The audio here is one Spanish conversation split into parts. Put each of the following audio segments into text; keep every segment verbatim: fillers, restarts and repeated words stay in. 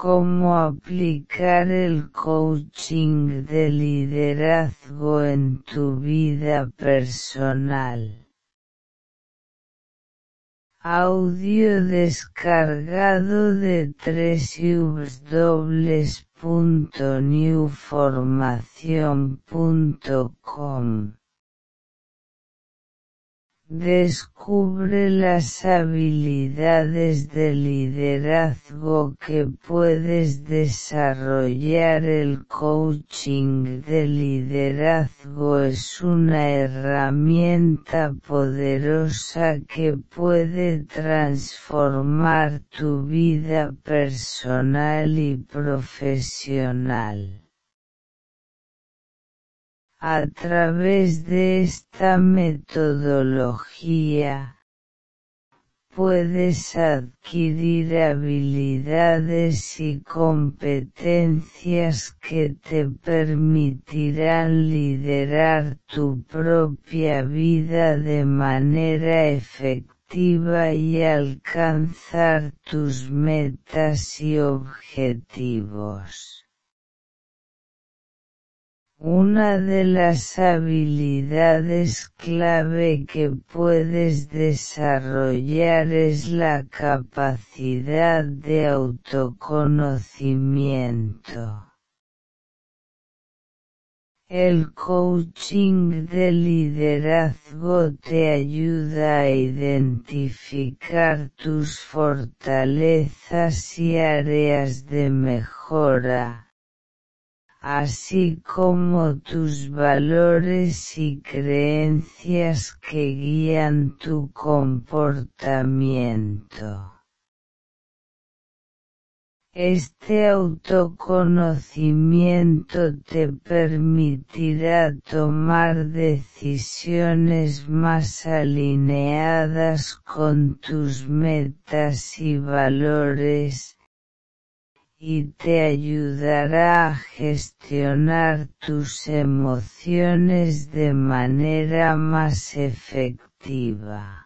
Cómo aplicar el coaching de liderazgo en tu vida personal. Audio descargado de doble u doble u doble u punto new formación punto com. Descubre las habilidades de liderazgo que puedes desarrollar. El coaching de liderazgo es una herramienta poderosa que puede transformar tu vida personal y profesional. A través de esta metodología, puedes adquirir habilidades y competencias que te permitirán liderar tu propia vida de manera efectiva y alcanzar tus metas y objetivos. Una de las habilidades clave que puedes desarrollar es la capacidad de autoconocimiento. El coaching de liderazgo te ayuda a identificar tus fortalezas y áreas de mejora, así como tus valores y creencias que guían tu comportamiento. Este autoconocimiento te permitirá tomar decisiones más alineadas con tus metas y valores, y te ayudará a gestionar tus emociones de manera más efectiva.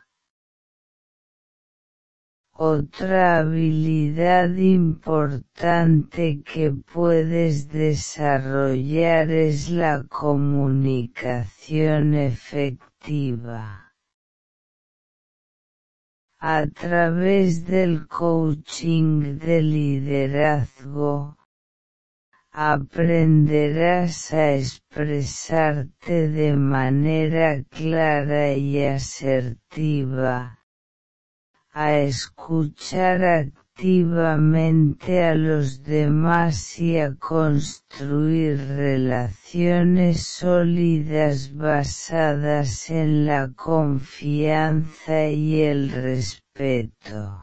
Otra habilidad importante que puedes desarrollar es la comunicación efectiva. A través del coaching de liderazgo, aprenderás a expresarte de manera clara y asertiva, a escuchar activamente a los demás y a construir relaciones sólidas basadas en la confianza y el respeto.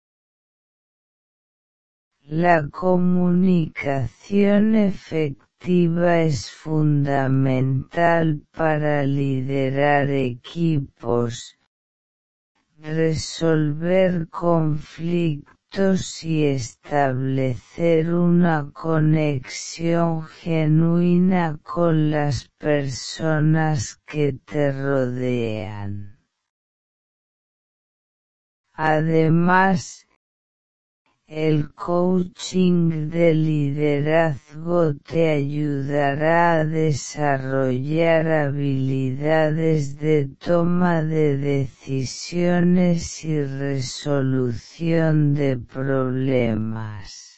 La comunicación efectiva es fundamental para liderar equipos, resolver conflictos y establecer una conexión genuina con las personas que te rodean. Además, el coaching de liderazgo te ayudará a desarrollar habilidades de toma de decisiones y resolución de problemas.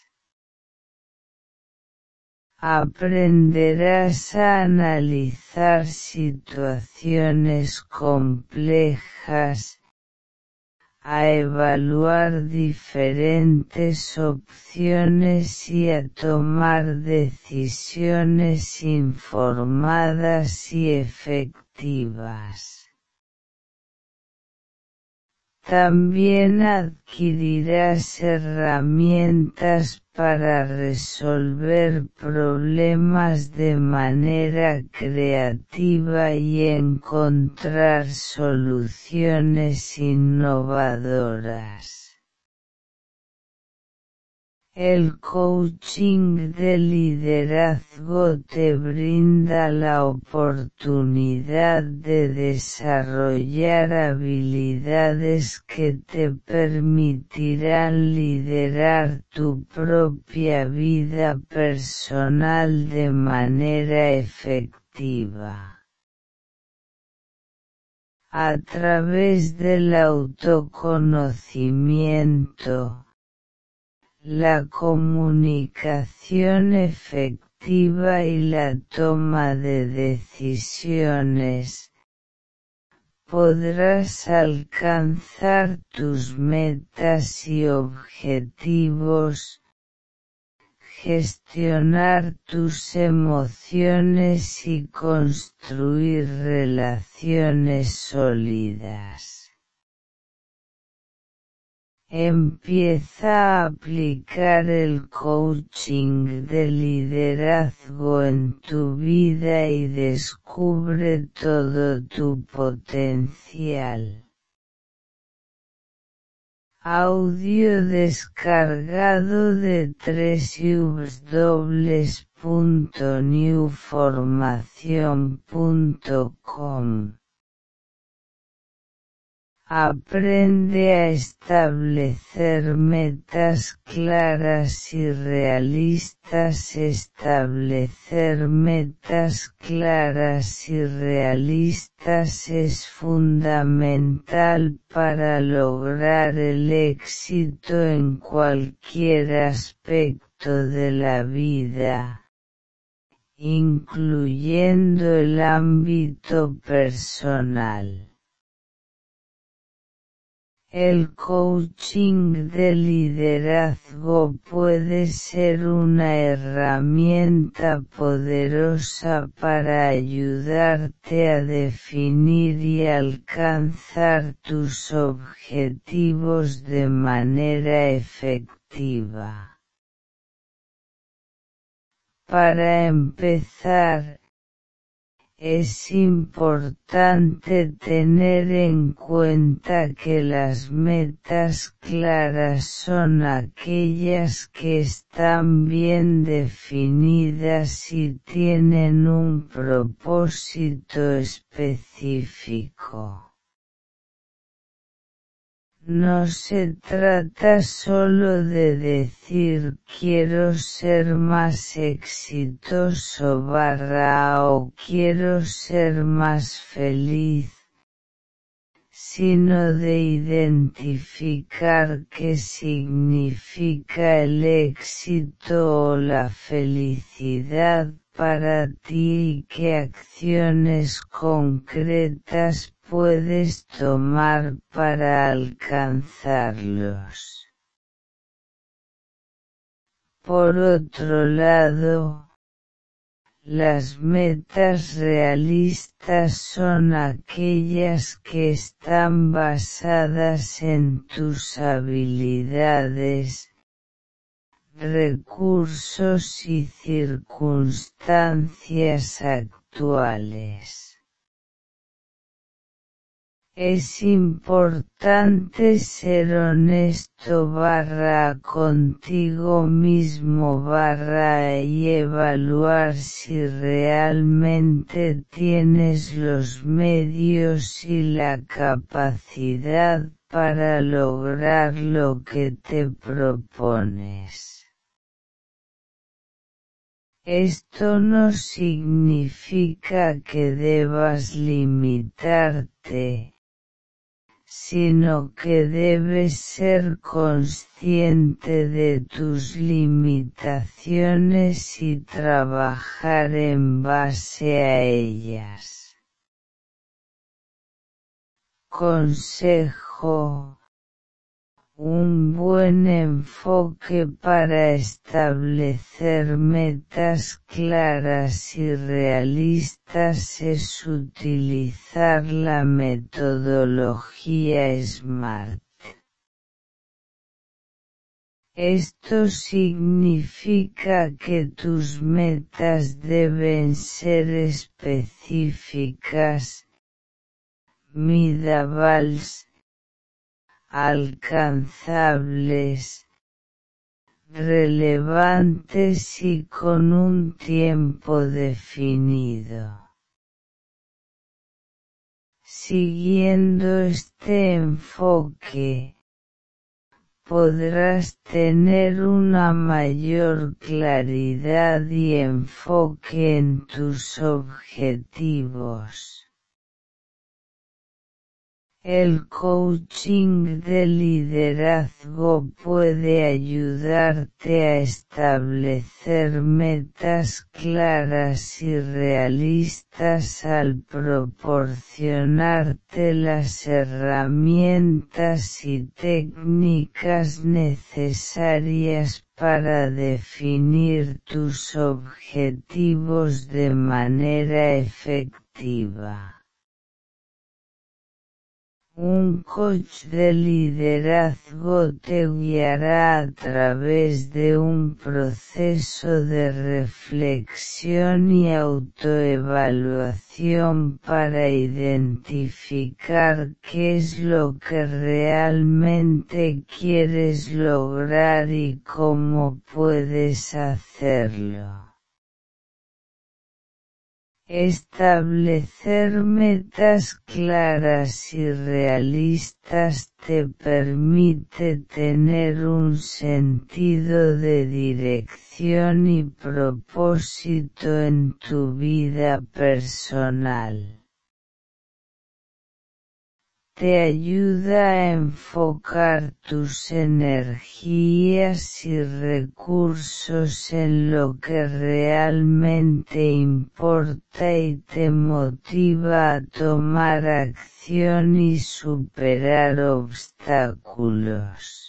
Aprenderás a analizar situaciones complejas, a evaluar diferentes opciones y a tomar decisiones informadas y efectivas. También adquirirás herramientas para resolver problemas de manera creativa y encontrar soluciones innovadoras. El coaching de liderazgo te brinda la oportunidad de desarrollar habilidades que te permitirán liderar tu propia vida personal de manera efectiva. A través del autoconocimiento, la comunicación efectiva y la toma de decisiones, podrás alcanzar tus metas y objetivos, gestionar tus emociones y construir relaciones sólidas. Empieza a aplicar el coaching de liderazgo en tu vida y descubre todo tu potencial. Audio descargado de w w w punto new formación punto com. Aprende a establecer metas claras y realistas. Establecer metas claras y realistas es fundamental para lograr el éxito en cualquier aspecto de la vida, incluyendo el ámbito personal. El coaching de liderazgo puede ser una herramienta poderosa para ayudarte a definir y alcanzar tus objetivos de manera efectiva. Para empezar, es importante tener en cuenta que las metas claras son aquellas que están bien definidas y tienen un propósito específico. No se trata solo de decir quiero ser más exitoso barra o quiero ser más feliz, sino de identificar qué significa el éxito o la felicidad para ti y qué acciones concretas puedes tomar para alcanzarlos. Por otro lado, las metas realistas son aquellas que están basadas en tus habilidades, recursos y circunstancias actuales. Es importante ser honesto barra contigo mismo barra y evaluar si realmente tienes los medios y la capacidad para lograr lo que te propones. Esto no significa que debas limitarte, sino que debes ser consciente de tus limitaciones y trabajar en base a ellas. Consejo: un buen enfoque para establecer metas claras y realistas es utilizar la metodología SMART. Esto significa que tus metas deben ser específicas, medibles, alcanzables, relevantes y con un tiempo definido. Siguiendo este enfoque, podrás tener una mayor claridad y enfoque en tus objetivos. El coaching de liderazgo puede ayudarte a establecer metas claras y realistas al proporcionarte las herramientas y técnicas necesarias para definir tus objetivos de manera efectiva. Un coach de liderazgo te guiará a través de un proceso de reflexión y autoevaluación para identificar qué es lo que realmente quieres lograr y cómo puedes hacerlo. Establecer metas claras y realistas te permite tener un sentido de dirección y propósito en tu vida personal. Te ayuda a enfocar tus energías y recursos en lo que realmente importa y te motiva a tomar acción y superar obstáculos.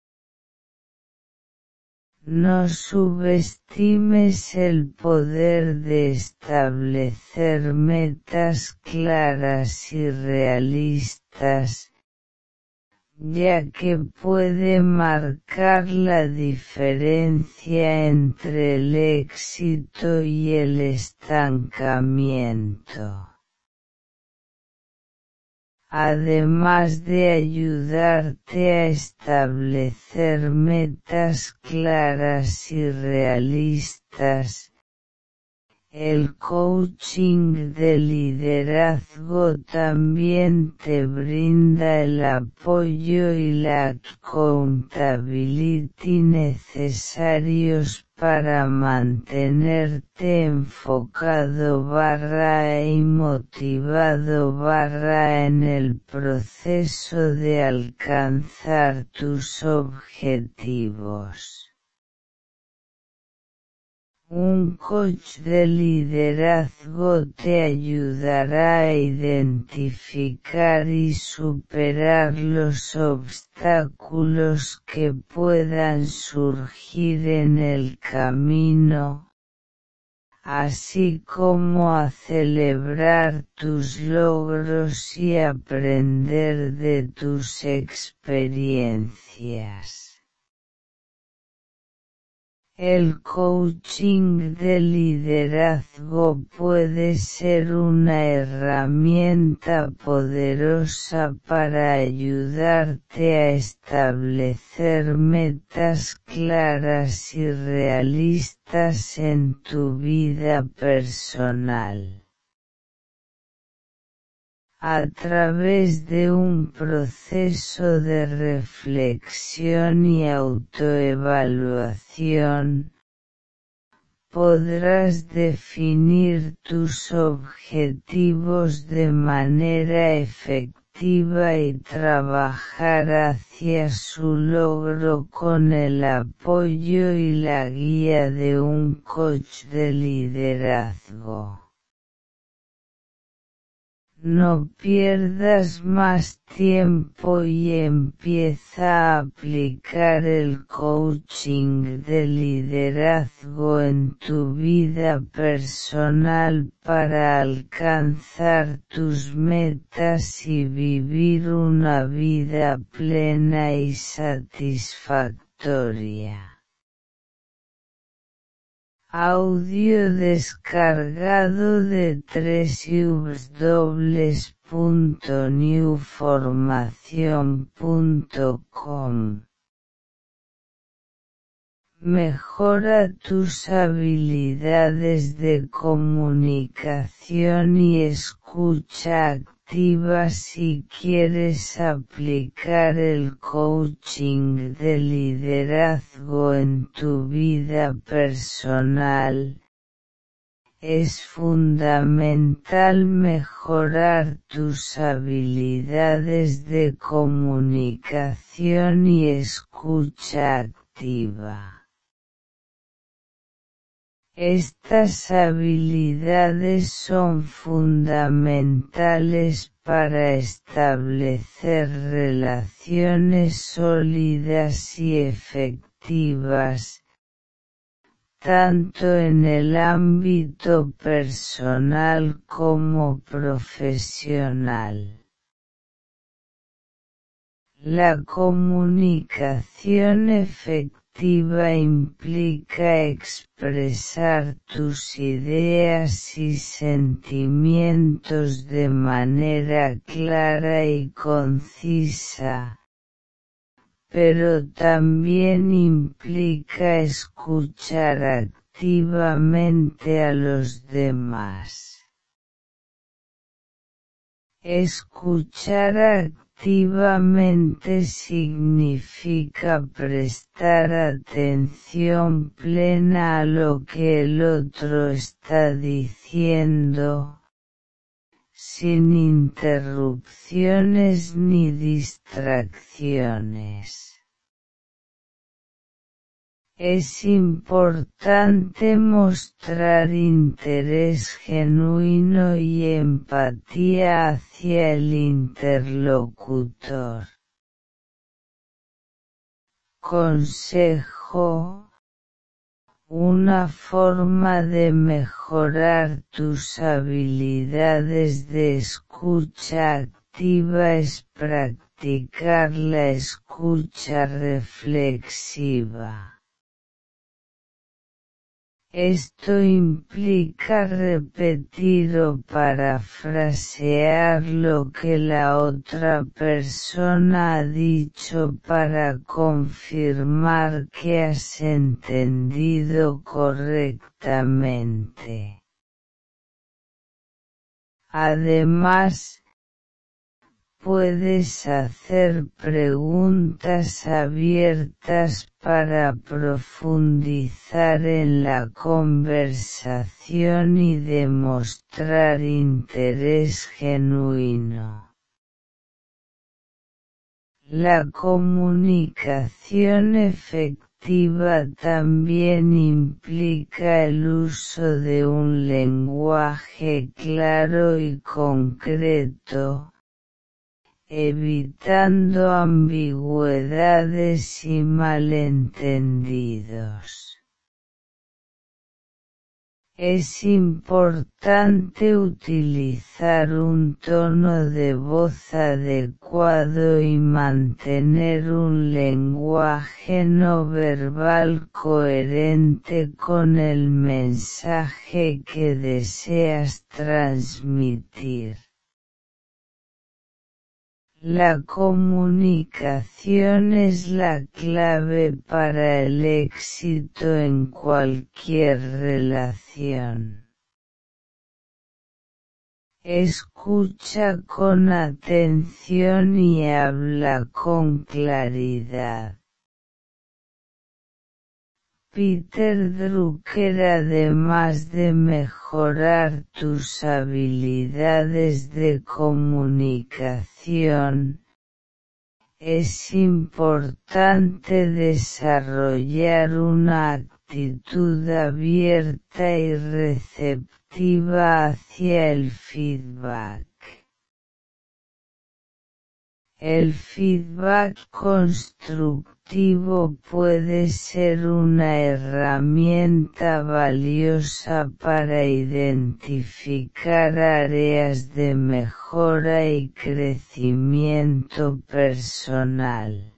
No subestimes el poder de establecer metas claras y realistas, ya que puede marcar la diferencia entre el éxito y el estancamiento. Además de ayudarte a establecer metas claras y realistas, el coaching de liderazgo también te brinda el apoyo y la accountability necesarios para mantenerte enfocado barra y motivado barra en el proceso de alcanzar tus objetivos. Un coach de liderazgo te ayudará a identificar y superar los obstáculos que puedan surgir en el camino, así como a celebrar tus logros y aprender de tus experiencias. El coaching de liderazgo puede ser una herramienta poderosa para ayudarte a establecer metas claras y realistas en tu vida personal. A través de un proceso de reflexión y autoevaluación, podrás definir tus objetivos de manera efectiva y trabajar hacia su logro con el apoyo y la guía de un coach de liderazgo. No pierdas más tiempo y empieza a aplicar el coaching de liderazgo en tu vida personal para alcanzar tus metas y vivir una vida plena y satisfactoria. Audio descargado de doble u doble u doble u punto new formación punto com Mejora tus habilidades de comunicación y escucha activa si quieres aplicar el coaching de liderazgo en tu vida personal. Es fundamental mejorar tus habilidades de comunicación y escucha activa. Estas habilidades son fundamentales para establecer relaciones sólidas y efectivas, tanto en el ámbito personal como profesional. La comunicación efectiva implica expresar tus ideas y sentimientos de manera clara y concisa, pero también implica escuchar activamente a los demás. Escuchar activamente significa prestar atención plena a lo que el otro está diciendo, sin interrupciones ni distracciones. Es importante mostrar interés genuino y empatía hacia el interlocutor. Consejo: una forma de mejorar tus habilidades de escucha activa es practicar la escucha reflexiva. Esto implica repetir o parafrasear lo que la otra persona ha dicho para confirmar que has entendido correctamente. Además, puedes hacer preguntas abiertas para profundizar en la conversación y demostrar interés genuino. La comunicación efectiva también implica el uso de un lenguaje claro y concreto, evitando ambigüedades y malentendidos. Es importante utilizar un tono de voz adecuado y mantener un lenguaje no verbal coherente con el mensaje que deseas transmitir. La comunicación es la clave para el éxito en cualquier relación. Escucha con atención y habla con claridad. Peter Drucker, además de mejorar tus habilidades de comunicación, es importante desarrollar una actitud abierta y receptiva hacia el feedback. El feedback constructivo puede ser una herramienta valiosa para identificar áreas de mejora y crecimiento personal.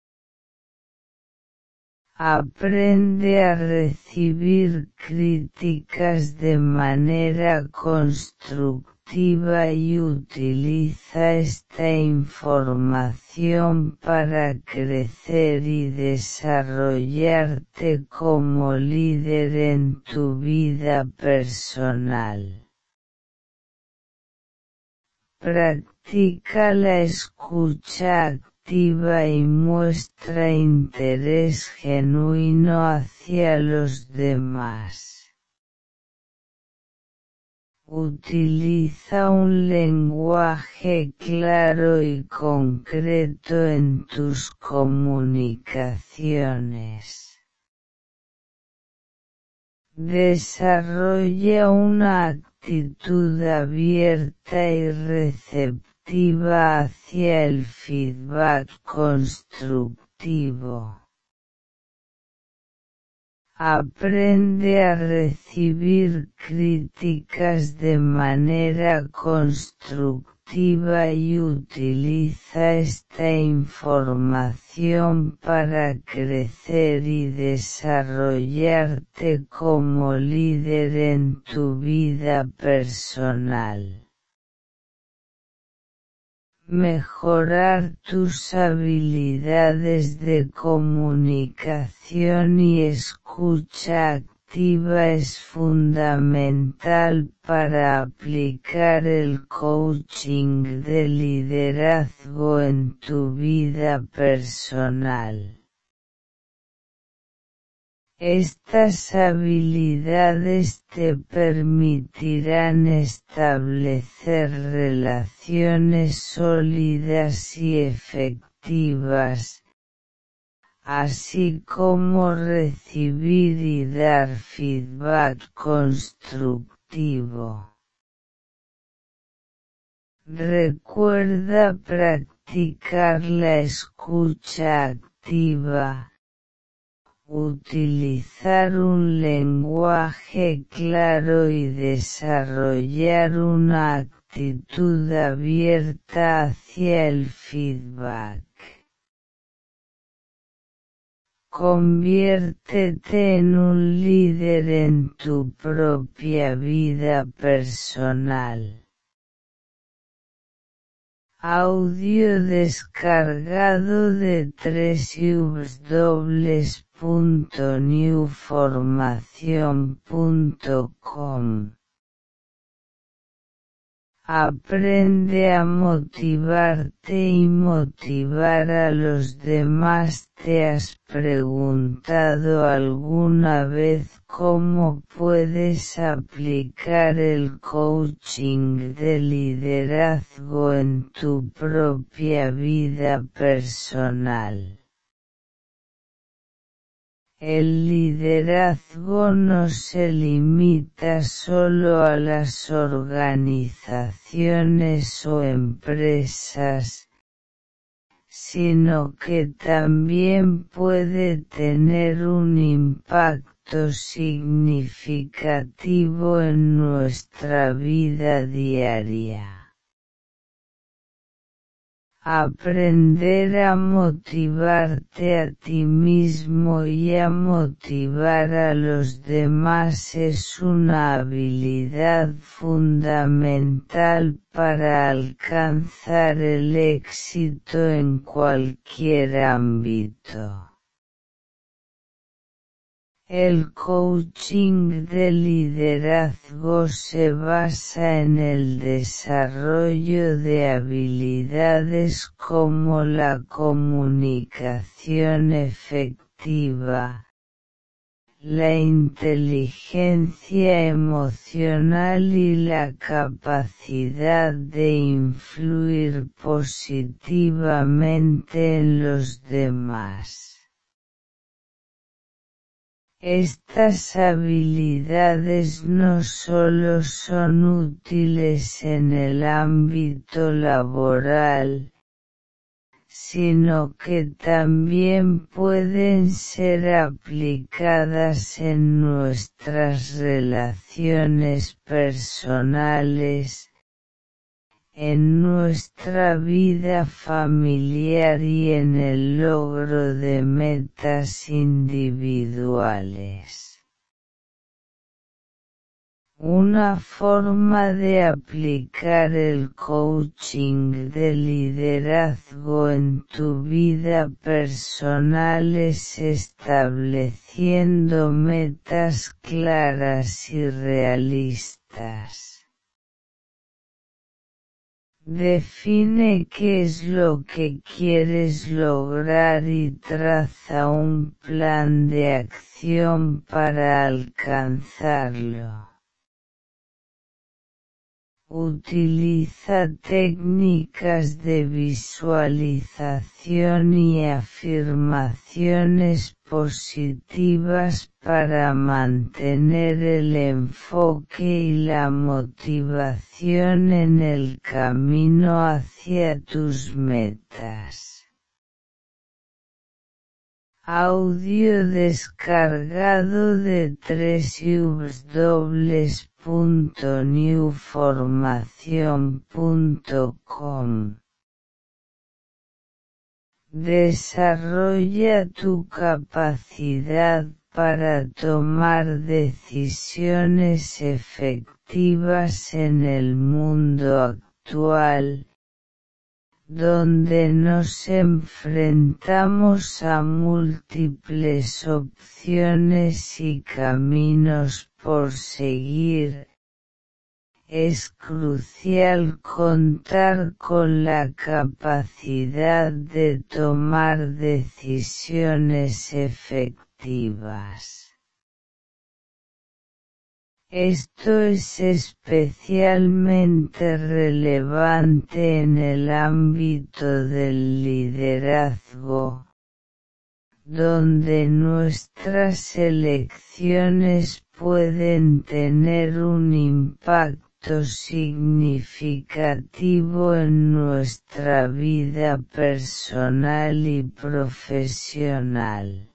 Aprende a recibir críticas de manera constructiva activa y utiliza esta información para crecer y desarrollarte como líder en tu vida personal. Practica la escucha activa y muestra interés genuino hacia los demás. Utiliza un lenguaje claro y concreto en tus comunicaciones. Desarrolla una actitud abierta y receptiva hacia el feedback constructivo. Aprende a recibir críticas de manera constructiva y utiliza esta información para crecer y desarrollarte como líder en tu vida personal. Mejorar tus habilidades de comunicación y escucha activa es fundamental para aplicar el coaching de liderazgo en tu vida personal. Estas habilidades te permitirán establecer relaciones sólidas y efectivas, así como recibir y dar feedback constructivo. Recuerda practicar la escucha activa. Utilizar un lenguaje claro y desarrollar una actitud abierta hacia el feedback. Conviértete en un líder en tu propia vida personal. Audio descargado de doble u doble u doble u punto new formación punto com. Aprende a motivarte y motivar a los demás. ¿Te has preguntado alguna vez cómo puedes aplicar el coaching de liderazgo en tu propia vida personal? El liderazgo no se limita solo a las organizaciones o empresas, sino que también puede tener un impacto significativo en nuestra vida diaria. Aprender a motivarte a ti mismo y a motivar a los demás es una habilidad fundamental para alcanzar el éxito en cualquier ámbito. El coaching de liderazgo se basa en el desarrollo de habilidades como la comunicación efectiva, la inteligencia emocional y la capacidad de influir positivamente en los demás. Estas habilidades no solo son útiles en el ámbito laboral, sino que también pueden ser aplicadas en nuestras relaciones personales, en nuestra vida familiar y en el logro de metas individuales. Una forma de aplicar el coaching de liderazgo en tu vida personal es estableciendo metas claras y realistas. Define qué es lo que quieres lograr y traza un plan de acción para alcanzarlo. Utiliza técnicas de visualización y afirmaciones positivas para mantener el enfoque y la motivación en el camino hacia tus metas. Audio descargado de doble u doble u doble u punto new formación punto com. Desarrolla tu capacidad para tomar decisiones efectivas en el mundo actual, donde nos enfrentamos a múltiples opciones y caminos por seguir. Es crucial contar con la capacidad de tomar decisiones efectivas. Esto es especialmente relevante en el ámbito del liderazgo, donde nuestras elecciones pueden tener un impacto significativo en nuestra vida personal y profesional.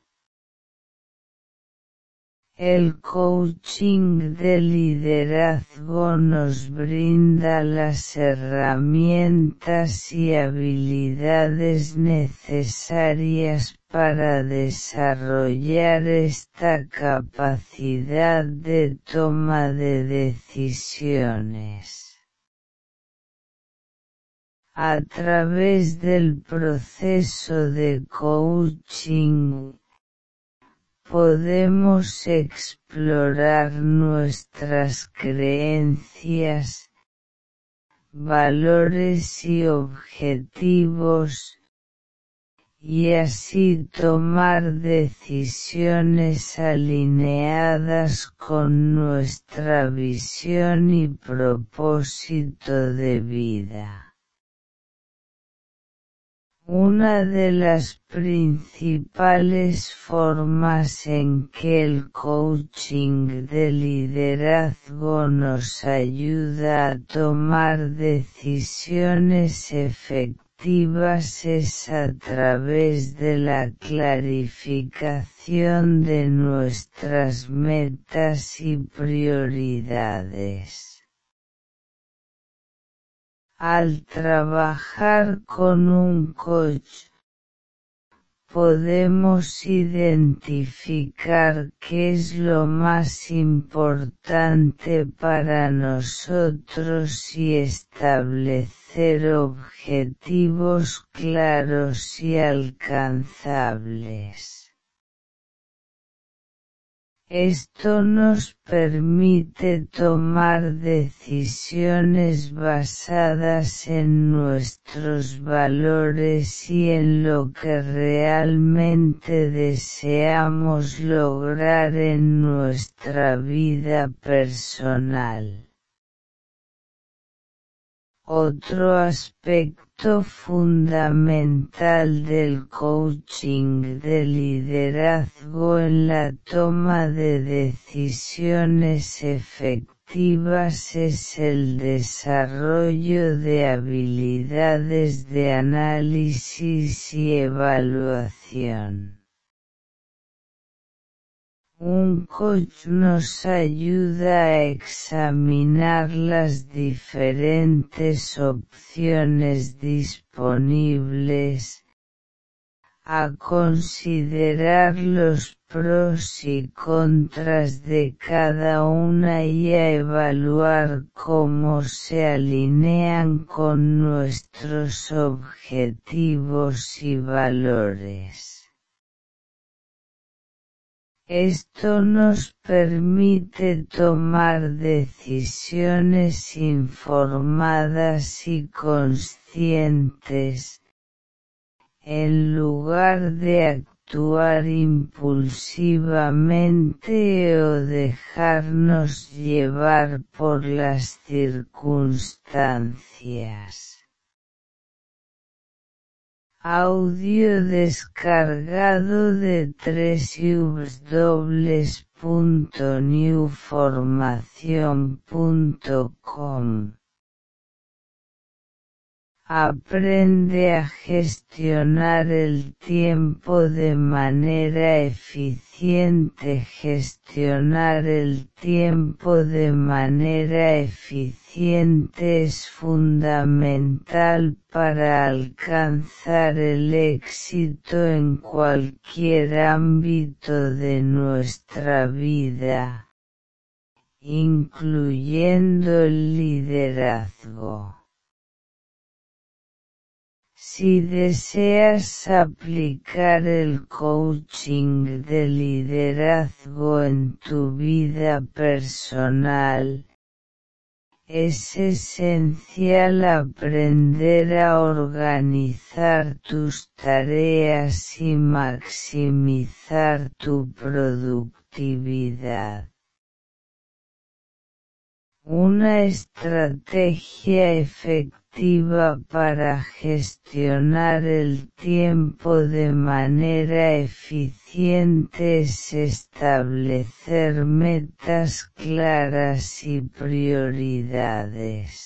El coaching de liderazgo nos brinda las herramientas y habilidades necesarias para desarrollar esta capacidad de toma de decisiones. A través del proceso de coaching, podemos explorar nuestras creencias, valores y objetivos, y así tomar decisiones alineadas con nuestra visión y propósito de vida. Una de las principales formas en que el coaching de liderazgo nos ayuda a tomar decisiones efectivas es a través de la clarificación de nuestras metas y prioridades. Al trabajar con un coach, podemos identificar qué es lo más importante para nosotros y establecer objetivos claros y alcanzables. Esto nos permite tomar decisiones basadas en nuestros valores y en lo que realmente deseamos lograr en nuestra vida personal. Otro aspecto fundamental del coaching de liderazgo en la toma de decisiones efectivas es el desarrollo de habilidades de análisis y evaluación. Un coach nos ayuda a examinar las diferentes opciones disponibles, a considerar los pros y contras de cada una y a evaluar cómo se alinean con nuestros objetivos y valores. Esto nos permite tomar decisiones informadas y conscientes, en lugar de actuar impulsivamente o dejarnos llevar por las circunstancias. Audio descargado de doble u doble u doble u punto new formación punto com. Aprende a gestionar el tiempo de manera eficiente. Gestionar el tiempo de manera eficiente es fundamental para alcanzar el éxito en cualquier ámbito de nuestra vida, incluyendo el liderazgo. Si deseas aplicar el coaching de liderazgo en tu vida personal, es esencial aprender a organizar tus tareas y maximizar tu productividad. Una estrategia efectiva para gestionar el tiempo de manera eficiente es establecer metas claras y prioridades.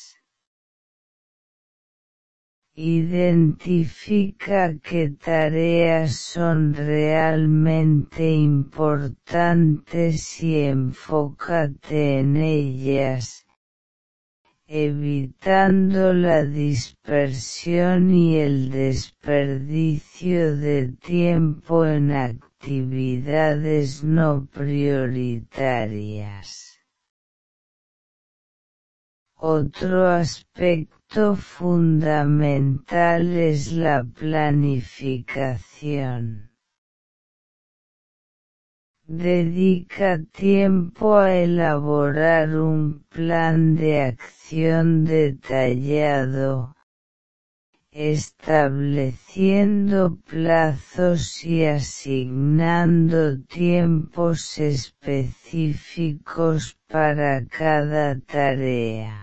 Identifica qué tareas son realmente importantes y enfócate en ellas, evitando la dispersión y el desperdicio de tiempo en actividades no prioritarias. Otro aspecto fundamental es la planificación. Dedica tiempo a elaborar un plan de acción detallado, estableciendo plazos y asignando tiempos específicos para cada tarea.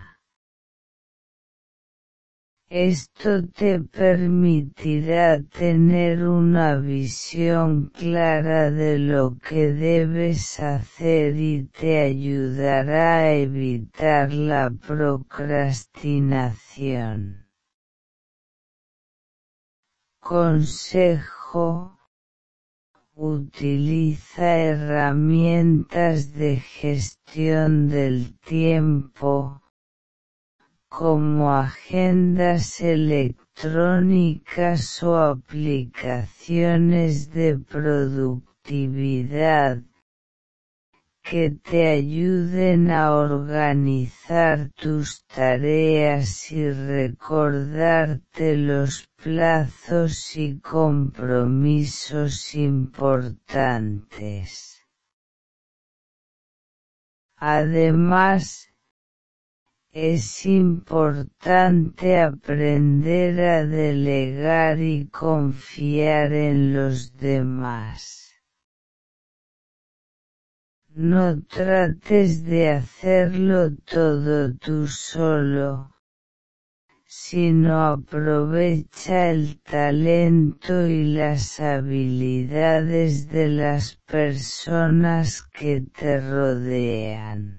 Esto te permitirá tener una visión clara de lo que debes hacer y te ayudará a evitar la procrastinación. Consejo: utiliza herramientas de gestión del tiempo, como agendas electrónicas o aplicaciones de productividad, que te ayuden a organizar tus tareas y recordarte los plazos y compromisos importantes. Además, es importante aprender a delegar y confiar en los demás. No trates de hacerlo todo tú solo, sino aprovecha el talento y las habilidades de las personas que te rodean.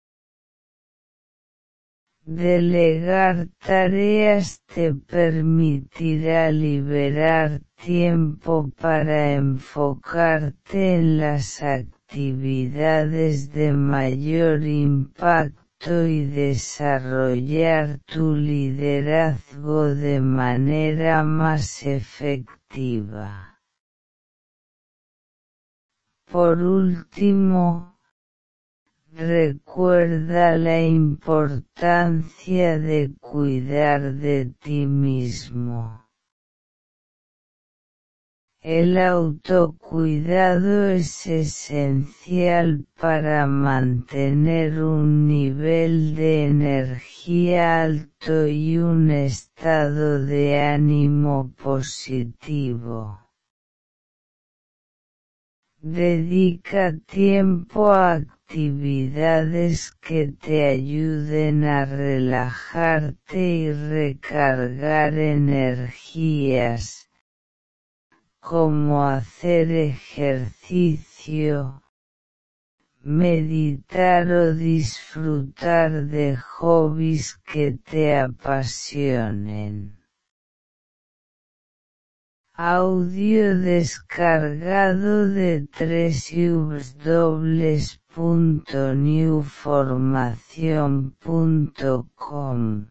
Delegar tareas te permitirá liberar tiempo para enfocarte en las actividades de mayor impacto y desarrollar tu liderazgo de manera más efectiva. Por último, recuerda la importancia de cuidar de ti mismo. El autocuidado es esencial para mantener un nivel de energía alto y un estado de ánimo positivo. Dedica tiempo a actividades que te ayuden a relajarte y recargar energías, como hacer ejercicio, meditar o disfrutar de hobbies que te apasionen. Audio descargado de doble u doble u doble u punto new formación punto com.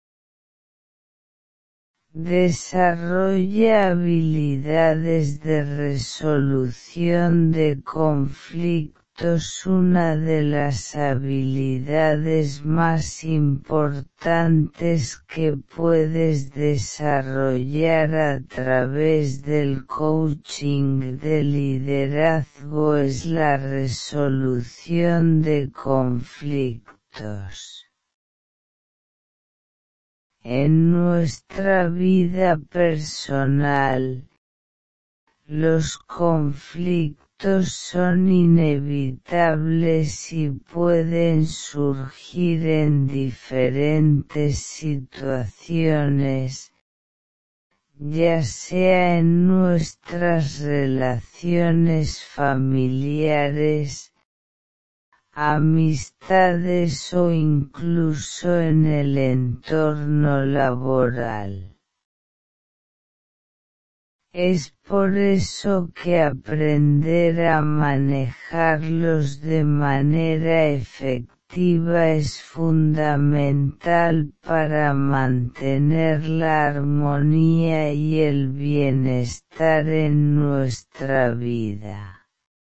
Desarrolla habilidades de resolución de conflictos. Una de las habilidades más importantes que puedes desarrollar a través del coaching de liderazgo es la resolución de conflictos. En nuestra vida personal, los conflictos son inevitables y pueden surgir en diferentes situaciones, ya sea en nuestras relaciones familiares, amistades o incluso en el entorno laboral. Es por eso que aprender a manejarlos de manera efectiva es fundamental para mantener la armonía y el bienestar en nuestra vida.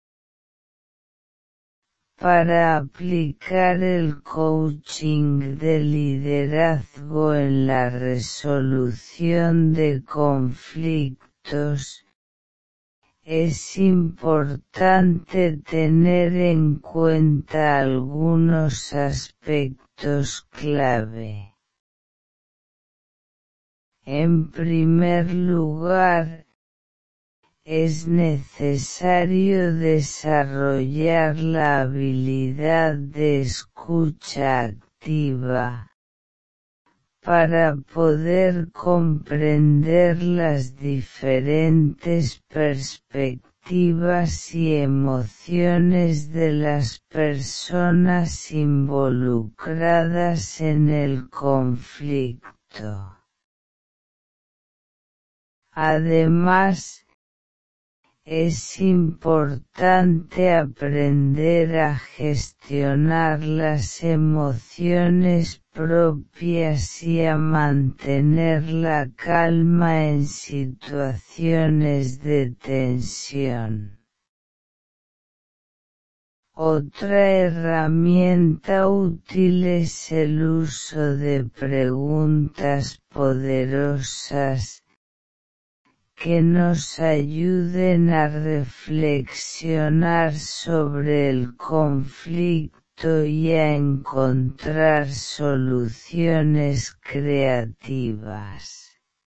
Para aplicar el coaching de liderazgo en la resolución de conflictos, es importante tener en cuenta algunos aspectos clave. En primer lugar, es necesario desarrollar la habilidad de escucha activa, para poder comprender las diferentes perspectivas y emociones de las personas involucradas en el conflicto. Además, es importante aprender a gestionar las emociones propias y a mantener la calma en situaciones de tensión. Otra herramienta útil es el uso de preguntas poderosas que nos ayuden a reflexionar sobre el conflicto y a encontrar soluciones creativas.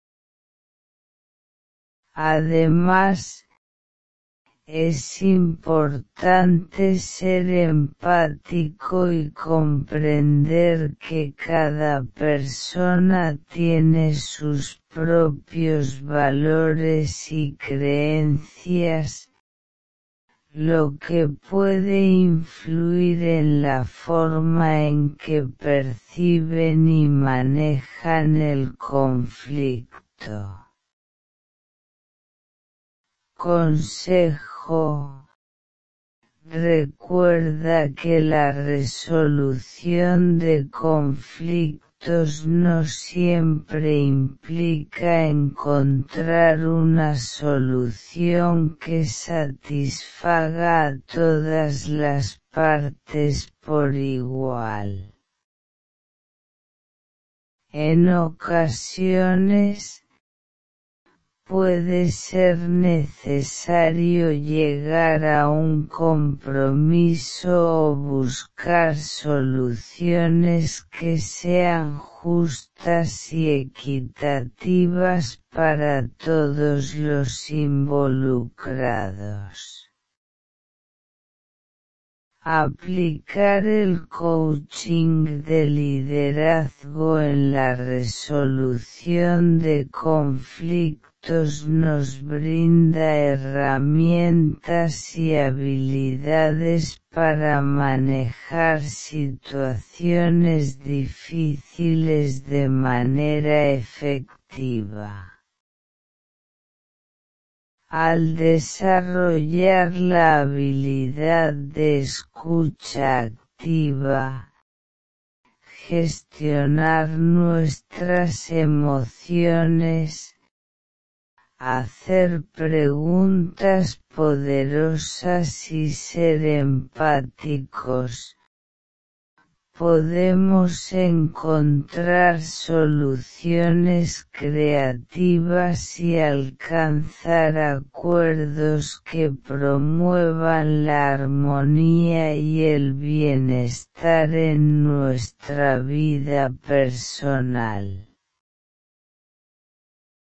Además, es importante ser empático y comprender que cada persona tiene sus propios valores y creencias, lo que puede influir en la forma en que perciben y manejan el conflicto. Consejo: recuerda que la resolución de conflictos conflictos no siempre implica encontrar una solución que satisfaga a todas las partes por igual. En ocasiones, puede ser necesario llegar a un compromiso o buscar soluciones que sean justas y equitativas para todos los involucrados. Aplicar el coaching de liderazgo en la resolución de conflictos nos brinda herramientas y habilidades para manejar situaciones difíciles de manera efectiva. Al desarrollar la habilidad de escucha activa, gestionar nuestras emociones, hacer preguntas poderosas y ser empáticos, podemos encontrar soluciones creativas y alcanzar acuerdos que promuevan la armonía y el bienestar en nuestra vida personal.